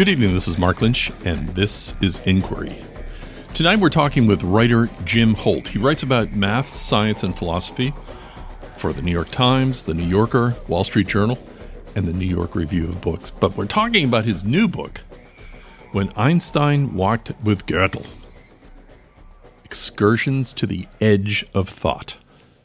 Good evening, this is Mark Lynch, and this is Inquiry. Tonight we're talking with writer Jim Holt. He writes about math, science, and philosophy for the New York Times, the New Yorker, Wall Street Journal, and the New York Review of Books. But we're talking about his new book, When Einstein Walked with Gödel, Excursions to the Edge of Thought.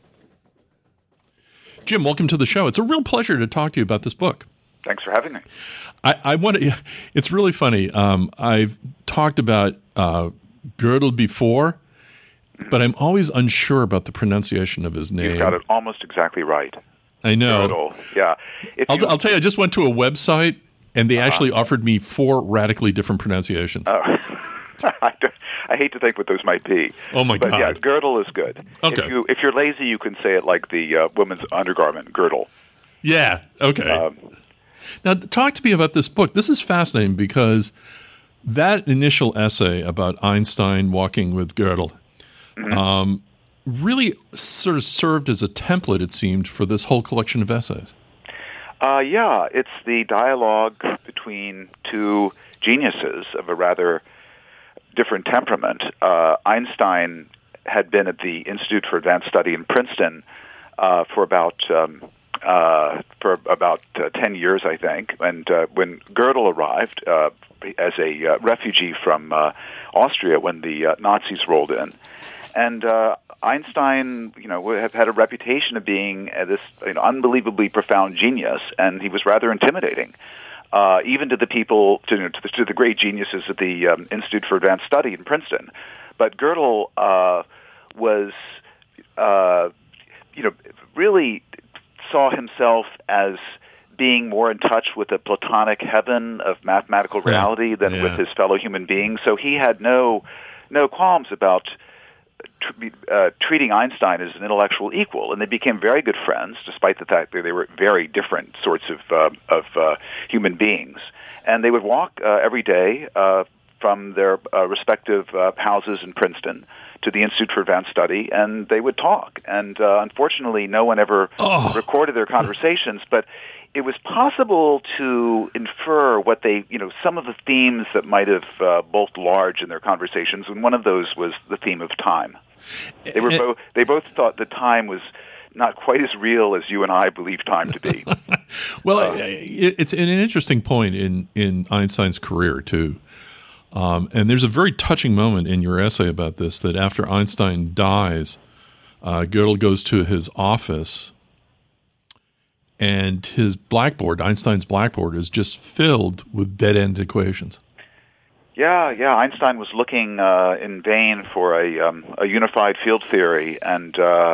Jim, welcome to the show. It's a real pleasure to talk to you about this book. Thanks for having me. I want to. It's really funny. I've talked about Gödel before, but I'm always unsure about the pronunciation of his name. You've got it almost exactly right. I know. Gödel. Yeah. I'll tell you. I just went to a website, and they actually offered me 4 radically different pronunciations. Oh. I hate to think what those might be. Oh my God! But yeah, Gödel is good. Okay. If you're lazy, you can say it like the women's undergarment, girdle. Yeah. Okay. Now, talk to me about this book. This is fascinating because that initial essay about Einstein walking with Gödel really sort of served as a template, it seemed, for this whole collection of essays. Yeah, it's the dialogue between two geniuses of a rather different temperament. Einstein had been at the Institute for Advanced Study in Princeton for about 10 years, I think. And when Gödel arrived as a refugee from Austria when the Nazis rolled in, and Einstein, had a reputation of being this unbelievably profound genius, and he was rather intimidating, even to the people, to the great geniuses at the Institute for Advanced Study in Princeton. But Gödel was, really saw himself as being more in touch with the Platonic heaven of mathematical reality than with his fellow human beings. So he had no qualms about treating Einstein as an intellectual equal, and they became very good friends, despite the fact that they were very different sorts of human beings. And they would walk every day from their respective houses in Princeton to the Institute for Advanced Study, and they would talk. And unfortunately, no one ever recorded their conversations, but it was possible to infer what some of the themes that might have bulked large in their conversations, and one of those was the theme of time. They both thought that time was not quite as real as you and I believe time to be. Well, it's an interesting point in Einstein's career, too. And there's a very touching moment in your essay about this, that after Einstein dies, Gödel goes to his office, and his blackboard, Einstein's blackboard, is just filled with dead-end equations. Yeah. Einstein was looking in vain for a unified field theory, and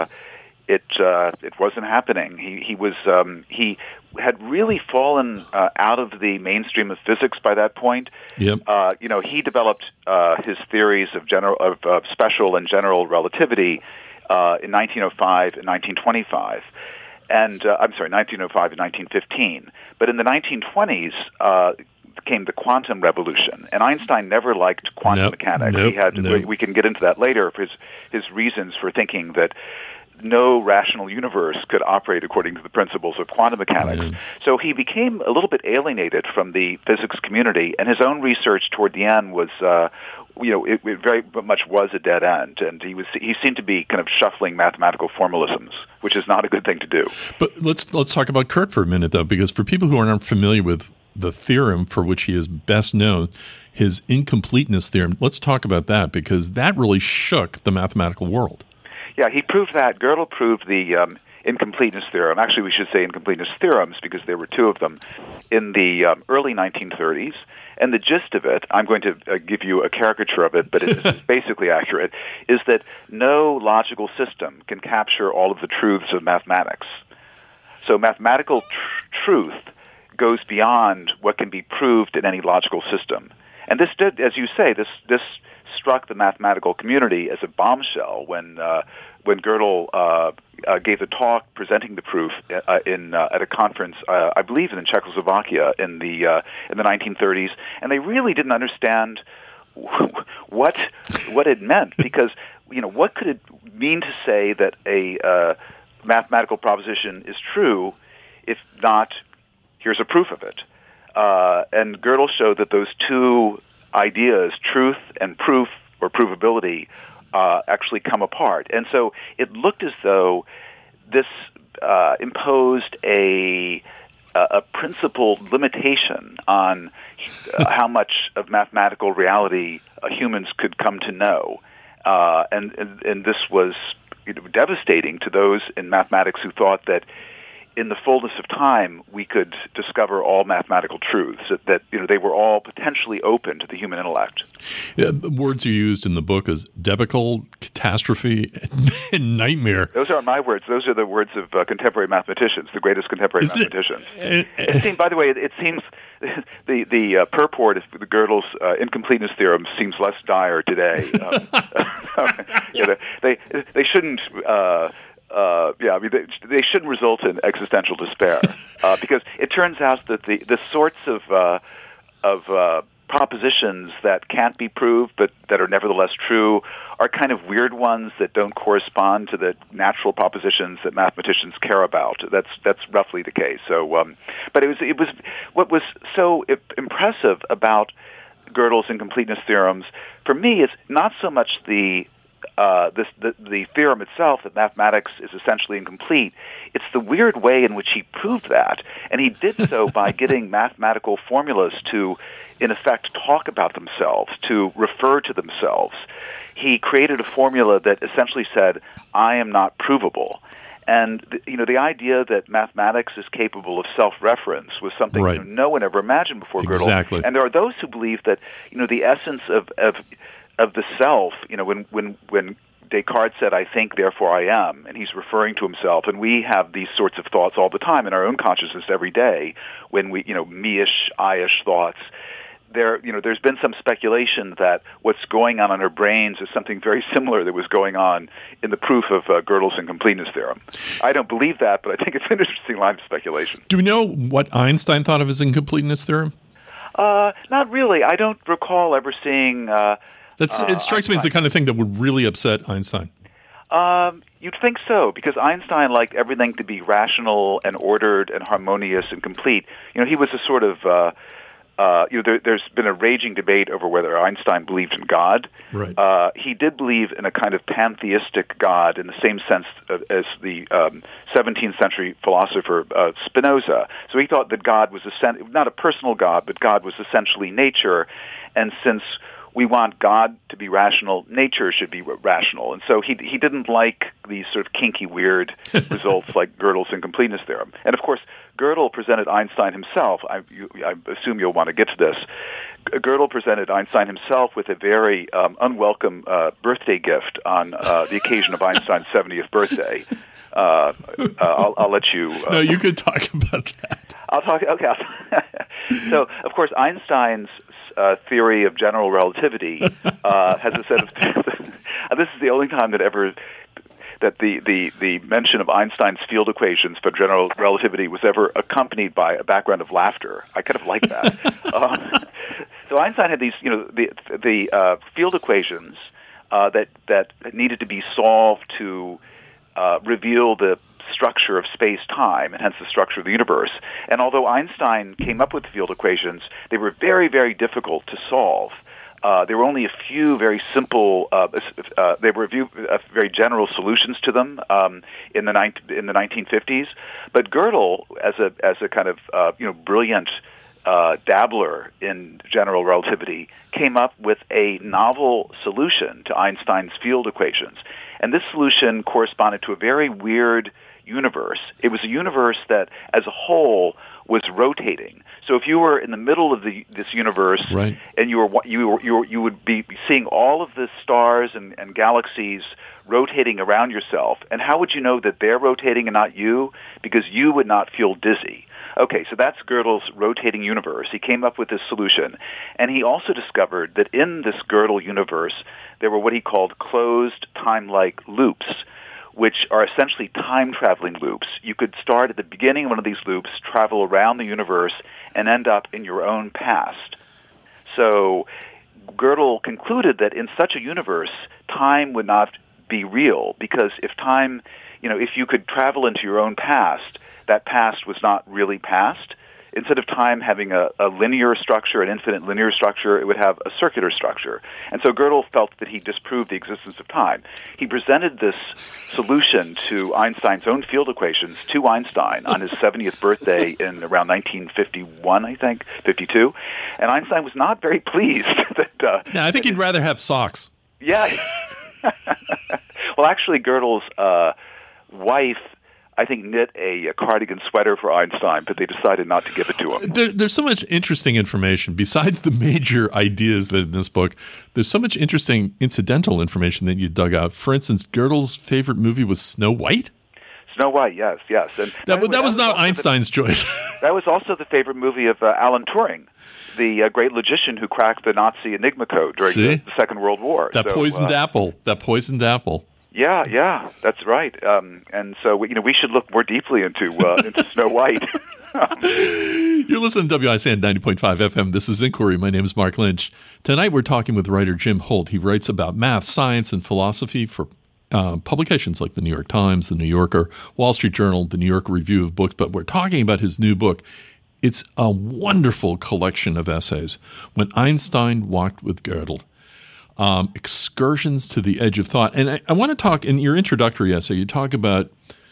it wasn't happening. He had really fallen out of the mainstream of physics by that point. Yep. He developed his theories of special and general relativity in 1905 and 1925. And 1905 and 1915. But in the 1920s came the quantum revolution, and Einstein never liked quantum mechanics. We can get into that later, for his reasons for thinking that no rational universe could operate according to the principles of quantum mechanics. So he became a little bit alienated from the physics community, and his own research toward the end was, it very much was a dead end, and he seemed to be kind of shuffling mathematical formalisms, which is not a good thing to do. But let's talk about Kurt for a minute, though, because for people who aren't familiar with the theorem for which he is best known, his incompleteness theorem, let's talk about that, because that really shook the mathematical world. Yeah, he proved that. Gödel proved the incompleteness theorem. Actually, we should say incompleteness theorems, because there were 2 of them in the early 1930s. And the gist of it, I'm going to give you a caricature of it, but it's basically accurate, is that no logical system can capture all of the truths of mathematics. So mathematical truth goes beyond what can be proved in any logical system. And this did, as you say, this struck the mathematical community as a bombshell when Gödel gave a talk presenting the proof at a conference, I believe in Czechoslovakia in the 1930s, and they really didn't understand what it meant, because what could it mean to say that a mathematical proposition is true if not here's a proof of it. And Gödel showed that those two ideas, truth and proof or provability, actually come apart. And so it looked as though this imposed a principled limitation on how much of mathematical reality humans could come to know. And this was devastating to those in mathematics who thought that in the fullness of time, we could discover all mathematical truths, that they were all potentially open to the human intellect. Yeah, the words you used in the book is debacle, catastrophe, and nightmare. Those aren't my words. Those are the words of contemporary mathematicians, the greatest contemporary mathematicians. By the way, it seems the purport of the Gödel's incompleteness theorem seems less dire today. They shouldn't... they shouldn't result in existential despair because it turns out that the sorts of propositions that can't be proved but that are nevertheless true are kind of weird ones that don't correspond to the natural propositions that mathematicians care about. That's roughly the case. So, but it was what was so impressive about Gödel's incompleteness theorems for me is not so much the theorem itself that mathematics is essentially incomplete. It's the weird way in which he proved that, and he did so by getting mathematical formulas to, in effect, talk about themselves, to refer to themselves. He created a formula that essentially said, "I am not provable." And the idea that mathematics is capable of self-reference was something right. No one ever imagined before Gödel. Exactly. And there are those who believe that the essence of the self, when Descartes said, "I think, therefore I am," and he's referring to himself, and we have these sorts of thoughts all the time in our own consciousness every day, when we, me-ish, I-ish thoughts. There's been some speculation that what's going on in our brains is something very similar that was going on in the proof of Gödel's incompleteness theorem. I don't believe that, but I think it's an interesting line of speculation. Do we know what Einstein thought of his incompleteness theorem? Not really. I don't recall ever seeing... it strikes me as the kind of thing that would really upset Einstein. You'd think so, because Einstein liked everything to be rational and ordered and harmonious and complete. He was a sort of... there's been a raging debate over whether Einstein believed in God. Right. He did believe in a kind of pantheistic God in the same sense as the 17th century philosopher Spinoza. So he thought that God was not a personal God, but God was essentially nature. And since we want God to be rational, nature should be rational. And so he didn't like these sort of kinky, weird results like Gödel's incompleteness theorem. And of course, Gödel presented Einstein himself. I assume you'll want to get to this. Gödel presented Einstein himself with a very unwelcome birthday gift on the occasion of Einstein's 70th birthday. I'll let you... no, you could talk about that. I'll talk... Okay. So, of course, Einstein's theory of general relativity has a set of... This is the only time that the mention of Einstein's field equations for general relativity was ever accompanied by a background of laughter. I kind of like that. So Einstein had these, the field equations that needed to be solved to reveal the structure of space-time, and hence the structure of the universe. And although Einstein came up with the field equations, they were very, very difficult to solve. There were only a few very simple, very general solutions to them in the 1950s. But Gödel, as a kind of brilliant dabbler in general relativity, came up with a novel solution to Einstein's field equations, and this solution corresponded to a very weird universe. It was a universe that, as a whole, was rotating. So if you were in the middle of this universe, right. and you would be seeing all of the stars and galaxies rotating around yourself, and how would you know that they're rotating and not you? Because you would not feel dizzy. Okay, so that's Gödel's rotating universe. He came up with this solution, and he also discovered that in this Gödel universe, there were what he called closed time-like loops, which are essentially time-traveling loops. You could start at the beginning of one of these loops, travel around the universe, and end up in your own past. So Gödel concluded that in such a universe, time would not be real, because if if you could travel into your own past, that past was not really past. instead of time having a linear structure, an infinite linear structure, it would have a circular structure. And so Gödel felt that he disproved the existence of time. He presented this solution to Einstein's own field equations to Einstein on his 70th birthday in around 1951, I think, 52. And Einstein was not very pleased. I think he'd rather have socks. Yeah. Well, actually, Gödel's wife, I think, knit a cardigan sweater for Einstein, but they decided not to give it to him. There's so much interesting information. Besides the major ideas that in this book, there's so much interesting incidental information that you dug out. For instance, Gödel's favorite movie was Snow White? Snow White, yes. And that was not Einstein's choice. That was also the favorite movie of Alan Turing, the great logician who cracked the Nazi Enigma code during the Second World War. That poisoned apple. Yeah, that's right. And so we should look more deeply into Snow White. You're listening to WICN 90.5 FM. This is Inquiry. My name is Mark Lynch. Tonight we're talking with writer Jim Holt. He writes about math, science, and philosophy for publications like the New York Times, the New Yorker, Wall Street Journal, the New York Review of Books. But we're talking about his new book. It's a wonderful collection of essays. When Einstein Walked with Gödel. Excursions to the Edge of Thought. And I want to talk, in your introductory essay, you talk about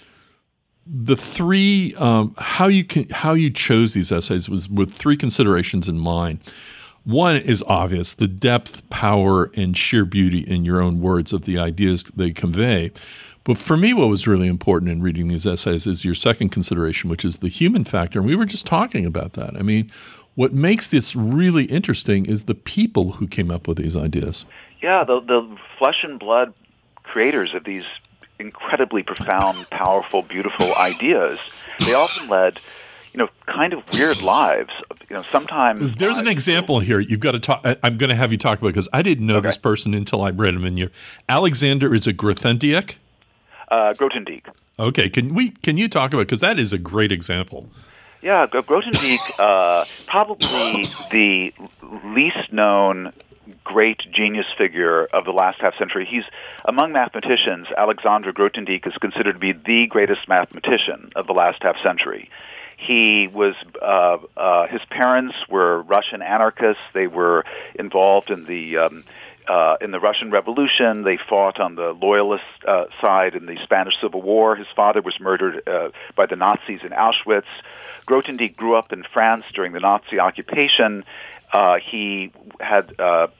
the three, how you chose these essays was with three considerations in mind. One is obvious, the depth, power, and sheer beauty in your own words of the ideas they convey. But for me, what was really important in reading these essays is your second consideration, which is the human factor. And we were just talking about that. I mean, what makes this really interesting is the people who came up with these ideas. Yeah, the flesh and blood creators of these incredibly profound, powerful, beautiful ideas, they often led, kind of weird lives. Sometimes there's an example here. You've got to talk. I'm going to have you talk about because I didn't know this person until I read him in your. Alexander is a Grothendieck? Grothendieck. Okay, can you talk about because that is a great example. Yeah, Grothendieck, probably the least known great genius figure of the last half century. He's among mathematicians. Alexander Grothendieck is considered to be the greatest mathematician of the last half century. He was his parents were Russian anarchists. They were involved in the Russian Revolution. They fought on the loyalist side in the Spanish Civil War. His father was murdered by the Nazis in Auschwitz. Grothendieck grew up in France during the Nazi occupation. He had,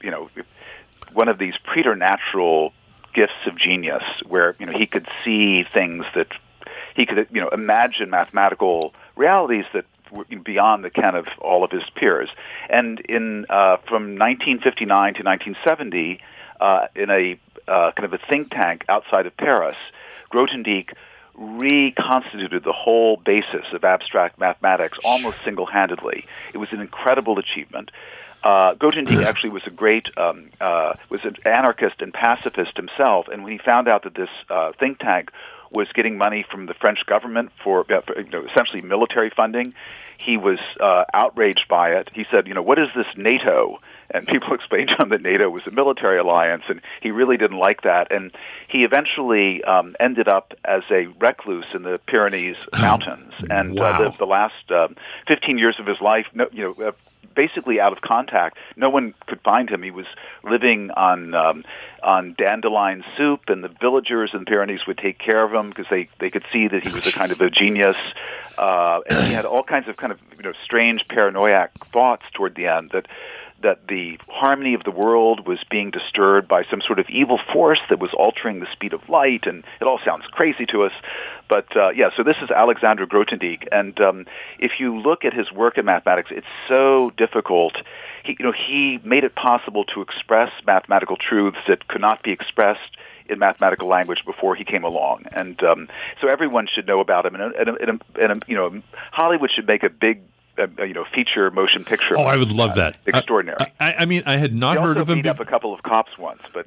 one of these preternatural gifts of genius where, he could see things that he could, imagine mathematical realities that were beyond the ken of all of his peers. And from 1959 to 1970, in a kind of a think tank outside of Paris, Grothendieck reconstituted the whole basis of abstract mathematics almost single-handedly. It was an incredible achievement. Grothendieck actually was was an anarchist and pacifist himself, and when he found out that this think tank was getting money from the French government for essentially military funding, he was outraged by it. He said, what is this NATO? And people explained to him that NATO was a military alliance, and he really didn't like that. And he eventually ended up as a recluse in the Pyrenees Mountains. And the last 15 years of his life, basically out of contact. No one could find him. He was living on dandelion soup, and the villagers in the Pyrenees would take care of him because they could see that he was a kind of a genius. And he had all kinds of strange paranoiac thoughts toward the end that the harmony of the world was being disturbed by some sort of evil force that was altering the speed of light, and it all sounds crazy to us. But so this is Alexander Grothendieck, and if you look at his work in mathematics, it's so difficult. He made it possible to express mathematical truths that could not be expressed in mathematical language before he came along, and so everyone should know about him. And Hollywood should make a big feature motion picture. Oh, I would love that. Extraordinary. I mean, I had not heard of him. He also beat up a couple of cops once, but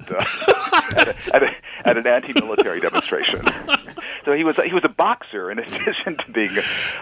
at an anti-military demonstration. So he was a boxer in addition to being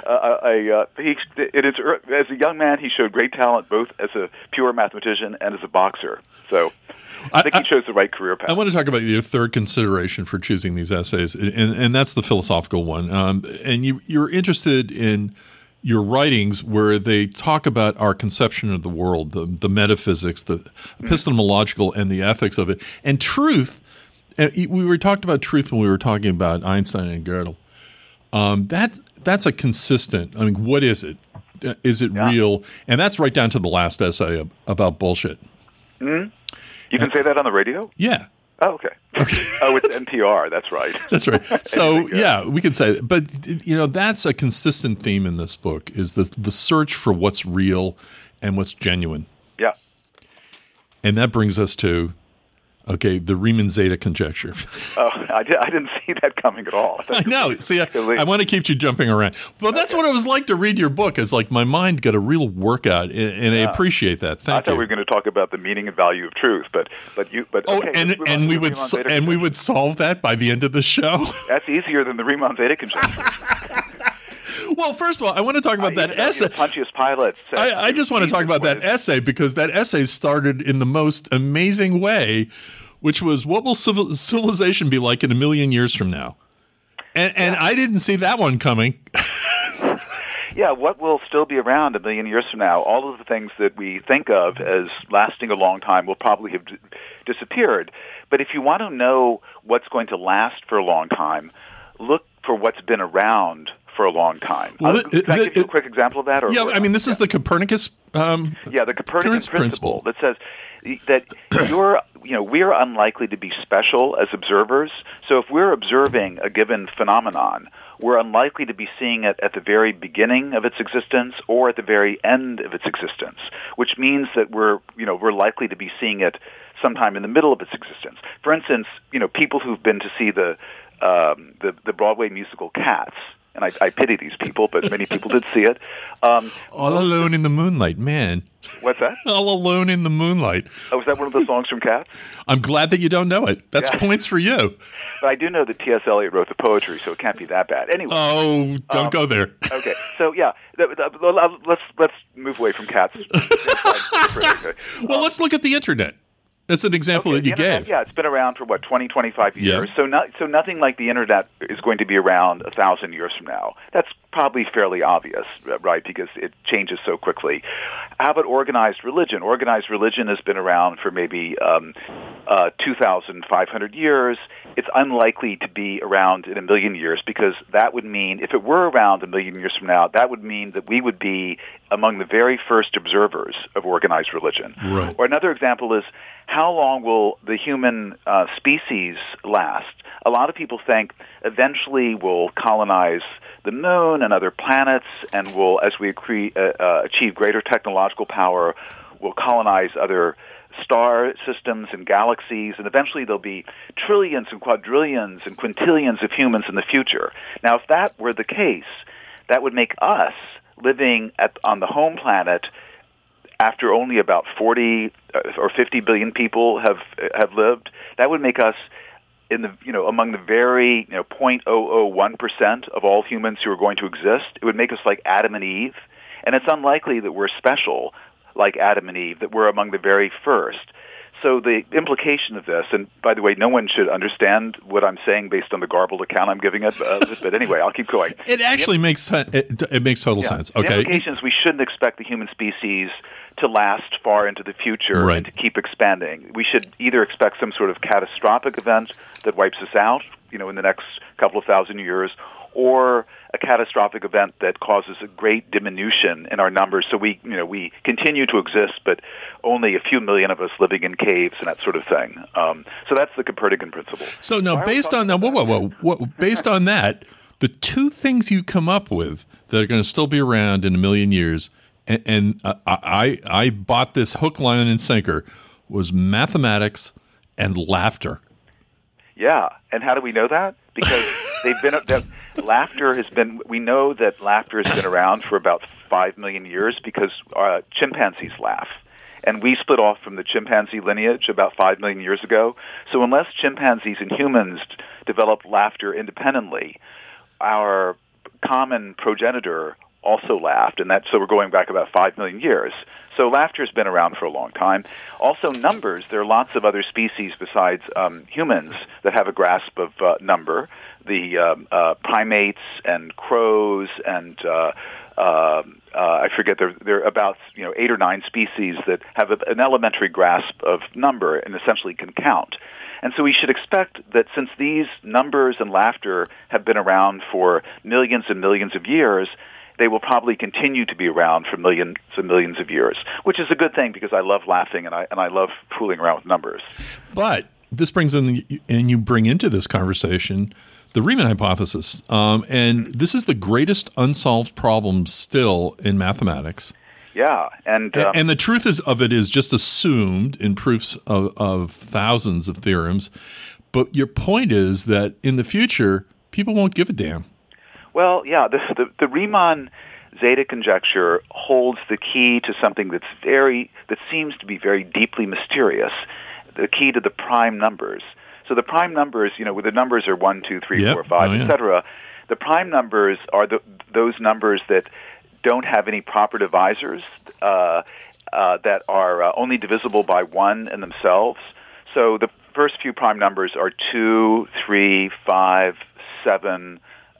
as a young man, he showed great talent both as a pure mathematician and as a boxer. So I think he chose the right career path. I want to talk about your third consideration for choosing these essays, and that's the philosophical one. And you're interested in your writings where they talk about our conception of the world, the metaphysics, the epistemological, and the ethics of it, and truth. And we were talked about truth when we were talking about Einstein and Gödel. That's a consistent. I mean, what is it? Is it real? And that's right down to the last essay about bullshit. Mm-hmm. You can say that on the radio? Yeah. Oh, okay. Oh, it's NPR. That's right. That's right. So, yeah, we can say that. But, that's a consistent theme in this book is the search for what's real and what's genuine. Yeah. And that brings us to, the Riemann-Zeta conjecture. Oh, I didn't see that coming at all. I know. See, I want to keep you jumping around. Well, that's what it was like to read your book. It's like my mind got a real workout, and I appreciate that. Thank you. I thought we were going to talk about the meaning and value of truth, but we would solve that by the end of the show. That's easier than the Riemann-Zeta conjecture. Well, first of all, I want to talk about that essay. Pontius Pilate said, I just want to talk about that essay because that essay started in the most amazing way, which was, what will civilization be like in 1 million years from now? And I didn't see that one coming. Yeah, what will still be around 1 million years from now? All of the things that we think of as lasting a long time will probably have disappeared. But if you want to know what's going to last for a long time, look for what's been around for a long time. Well, can I give you a quick example of that? This is the Copernicus. The Copernicus principle that says that we're unlikely to be special as observers. So if we're observing a given phenomenon, we're unlikely to be seeing it at the very beginning of its existence or at the very end of its existence, which means that we're likely to be seeing it sometime in the middle of its existence. For instance, people who've been to see the Broadway musical Cats. And I pity these people, but many people did see it. All Alone in the Moonlight, man. What's that? All Alone in the Moonlight. Oh, is that one of the songs from Cats? I'm glad that you don't know it. That's points for you. But I do know that T.S. Eliot wrote the poetry, so it can't be that bad. Anyway. Oh, don't go there. Okay, so let's move away from Cats. Well, let's look at the Internet. That's an example that you gave. Yeah, it's been around for 20, 25 years. Yeah. So nothing like the Internet is going to be around 1,000 years from now. That's probably fairly obvious, right? Because it changes so quickly. How about organized religion? Organized religion has been around for maybe 2,500 years. It's unlikely to be around in 1 million years because that would mean, if it were around 1 million years from now, that would mean that we would be among the very first observers of organized religion. Right. Or another example is, how long will the human species last? A lot of people think eventually we'll colonize the moon and other planets, and we'll, as we achieve greater technological power, we'll colonize other star systems and galaxies, and eventually there'll be trillions and quadrillions and quintillions of humans in the future. Now, if that were the case, that would make us living on the home planet after only about 40 or 50 billion people have lived. That would make us among the very 0.001% of all humans who are going to exist. It would make us like Adam and Eve, and it's unlikely that we're special like Adam and Eve, that we're among the very first. So the implication of this, and by the way, no one should understand what I'm saying based on the garbled account I'm giving it, but anyway, I'll keep going. It actually makes sense. It makes total sense. Okay. The implication is we shouldn't expect the human species to last far into the future and to keep expanding. We should either expect some sort of catastrophic event that wipes us out, in the next couple of thousand years, or a catastrophic event that causes a great diminution in our numbers, so we continue to exist, but only a few million of us living in caves and that sort of thing. So that's the Copernican principle. So now, based on that, based on that, the two things you come up with that are going to still be around in 1 million years, and I bought this hook, line, and sinker, was mathematics and laughter. Yeah, and how do we know that? Because laughter has been. We know that laughter has been around for about 5 million years because chimpanzees laugh, and we split off from the chimpanzee lineage about 5 million years ago. So unless chimpanzees and humans developed laughter independently, our common progenitor also laughed, and so we're going back about 5 million years. So laughter's been around for a long time. Also, numbers. There are lots of other species besides humans that have a grasp of number. The primates and crows and I forget, there are about 8 or 9 species that have an elementary grasp of number and essentially can count. And so we should expect that since these numbers and laughter have been around for millions and millions of years, they will probably continue to be around for millions and millions of years, which is a good thing because I love laughing and I love fooling around with numbers. But this brings in, and you bring into this conversation the Riemann hypothesis. And this is the greatest unsolved problem still in mathematics. Yeah. And the truth is just assumed in proofs of thousands of theorems. But your point is that in the future, people won't give a damn. Well, yeah, the Riemann zeta conjecture holds the key to something that seems to be very deeply mysterious, the key to the prime numbers. So the prime numbers, where the numbers are 1, 2, 3, 4, 5, etc. The prime numbers are those numbers that don't have any proper divisors, that are only divisible by 1 in themselves. So the first few prime numbers are 2, 3, 5, 7,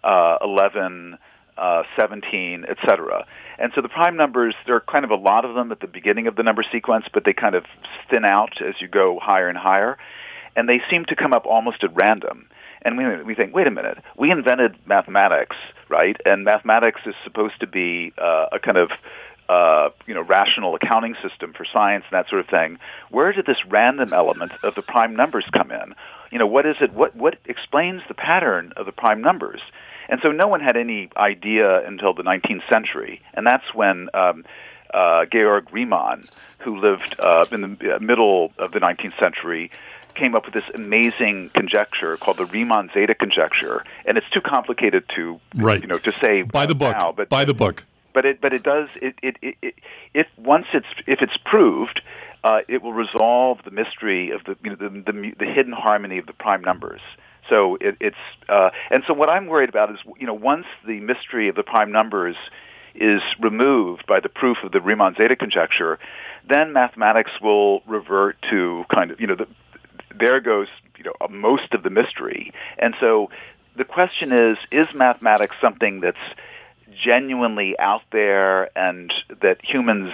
11, 17, etc. And so the prime numbers, there are kind of a lot of them at the beginning of the number sequence, but they kind of thin out as you go higher and higher. And they seem to come up almost at random. And we think, wait a minute, we invented mathematics, right? And mathematics is supposed to be a kind of rational accounting system for science and that sort of thing. Where did this random element of the prime numbers come in? What is it? What explains the pattern of the prime numbers? And so no one had any idea until the 19th century, and that's when Georg Riemann, who lived in the middle of the 19th century, came up with this amazing conjecture called the Riemann zeta conjecture, and it's too complicated to to say by the book. Now, but by the book. But it does if it's proved, it will resolve the mystery of the hidden harmony of the prime numbers. So and so what I'm worried about is once the mystery of the prime numbers is removed by the proof of the Riemann zeta conjecture, then mathematics will revert to kind of there goes most of the mystery. And so the question is mathematics something that's genuinely out there and that humans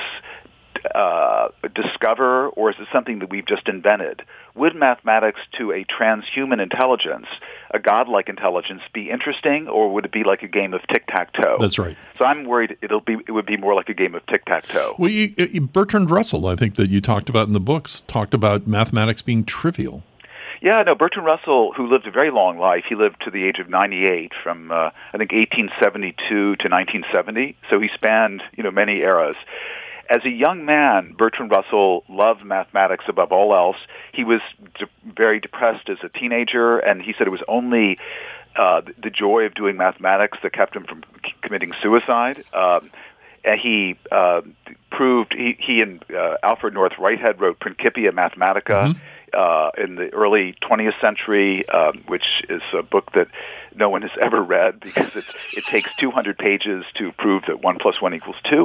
discover, or is it something that we've just invented? Would mathematics to a transhuman intelligence, a godlike intelligence, be interesting, or would it be like a game of tic-tac-toe? That's right. So I'm worried it would be more like a game of tic-tac-toe. Well, Bertrand Russell, I think that you talked about in the books, talked about mathematics being trivial. Yeah, no, Bertrand Russell, who lived a very long life, he lived to the age of 98 from, I think, 1872 to 1970. So he spanned, many eras. As a young man, Bertrand Russell loved mathematics above all else. He was very depressed as a teenager, and he said it was only the joy of doing mathematics that kept him from committing suicide. And he proved, he and Alfred North Whitehead wrote Principia Mathematica in the early 20th century, which is a book that no one has ever read because it takes 200 pages to prove that 1 + 1 = 2.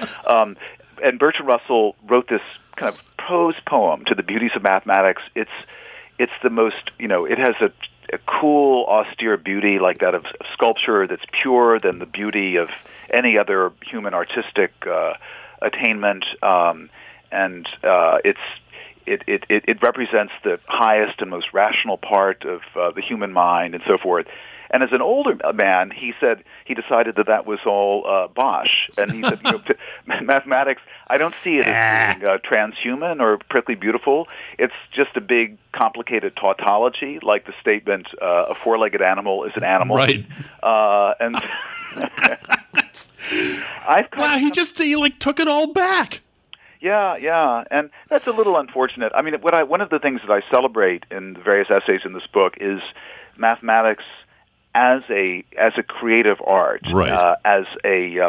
And Bertrand Russell wrote this kind of prose poem to the beauties of mathematics. It's the most, it has a cool, austere beauty like that of sculpture that's purer than the beauty of any other human artistic attainment, and it represents the highest and most rational part of the human mind and so forth. And as an older man, he said he decided that was all bosh. And he said, mathematics, I don't see it as being transhuman or particularly beautiful. It's just a big, complicated tautology, like the statement, a four-legged animal is an animal. Right. And he took it all back. Yeah, and that's a little unfortunate. I mean, one of the things that I celebrate in the various essays in this book is mathematics as a creative art, right. As a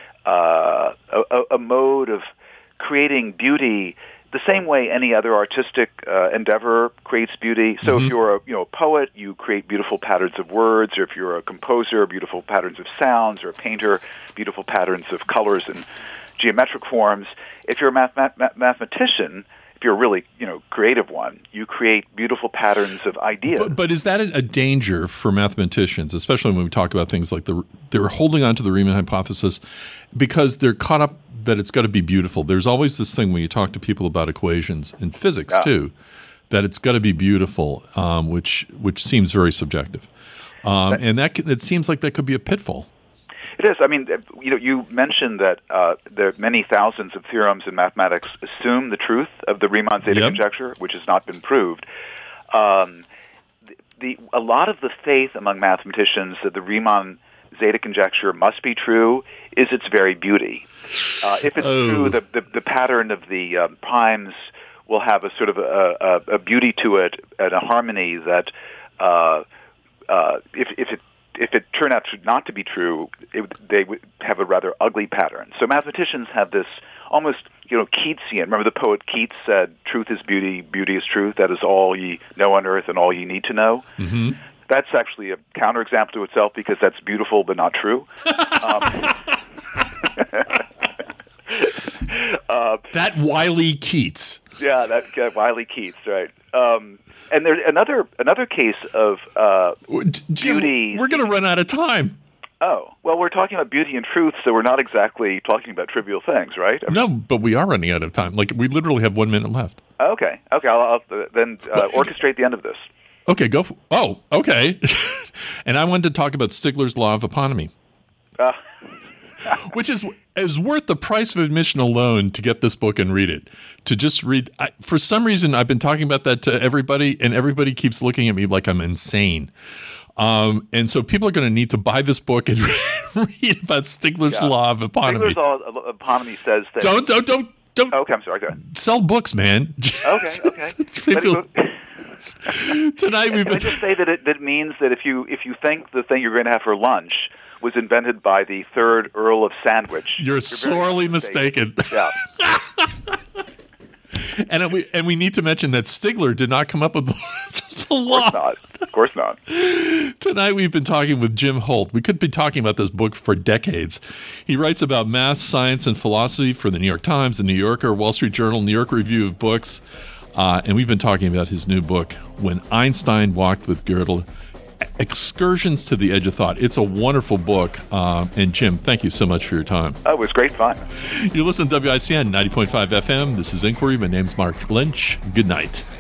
mode of creating beauty, the same way any other artistic endeavor creates beauty. So if you're a poet, you create beautiful patterns of words, or if you're a composer, beautiful patterns of sounds, or a painter, beautiful patterns of colors and geometric forms. If you're a mathematician, if you're a really creative one, you create beautiful patterns of ideas. But is that a danger for mathematicians, especially when we talk about things like they're holding on to the Riemann hypothesis because they're caught up that it's got to be beautiful. There's always this thing when you talk to people about equations in physics too, that it's got to be beautiful, which seems very subjective, and it seems like that could be a pitfall. It is. I mean, you mentioned that there are many thousands of theorems in mathematics assume the truth of the Riemann-Zeta conjecture, which has not been proved. A lot of the faith among mathematicians that the Riemann-Zeta conjecture must be true is its very beauty. If it's true, the pattern of the primes will have a sort of a beauty to it and a harmony that if it turned out not to be true, they would have a rather ugly pattern. So mathematicians have this almost, Keatsian. Remember the poet Keats said, "Truth is beauty, beauty is truth. That is all ye know on earth and all ye need to know." Mm-hmm. That's actually a counterexample to itself because that's beautiful but not true. That wily Keats. Yeah, that wily Keats, right? And there's another case of Jim, beauty. We're going to run out of time. Oh, well, we're talking about beauty and truth, so we're not exactly talking about trivial things, right? No, but we are running out of time. Like, we literally have 1 minute left. Okay. I'll then orchestrate the end of this. Okay, go. Okay. And I wanted to talk about Stigler's law of eponymy. Which is worth the price of admission alone to get this book and read it. To just read. For some reason, I've been talking about that to everybody, and everybody keeps looking at me like I'm insane. And so people are going to need to buy this book and read about Stigler's law of eponymy. Stigler's law of eponymy says that... Don't. Okay, I'm sorry. Go ahead. Sell books, man. Okay. Tonight we've been... Can I just say that it means that if you think the thing you're going to have for lunch was invented by the 3rd Earl of Sandwich, you're sorely mistaken. Yeah. And we need to mention that Stigler did not come up with the law. Of course not. Tonight we've been talking with Jim Holt. We could be talking about this book for decades. He writes about math, science, and philosophy for the New York Times, the New Yorker, Wall Street Journal, New York Review of Books. And we've been talking about his new book, When Einstein Walked with Gödel, Excursions to the Edge of Thought. It's a wonderful book. And Jim, thank you so much for your time. Oh, it was great fun. You listen to WICN 90.5 FM. This is Inquiry. My name's Mark Lynch. Good night.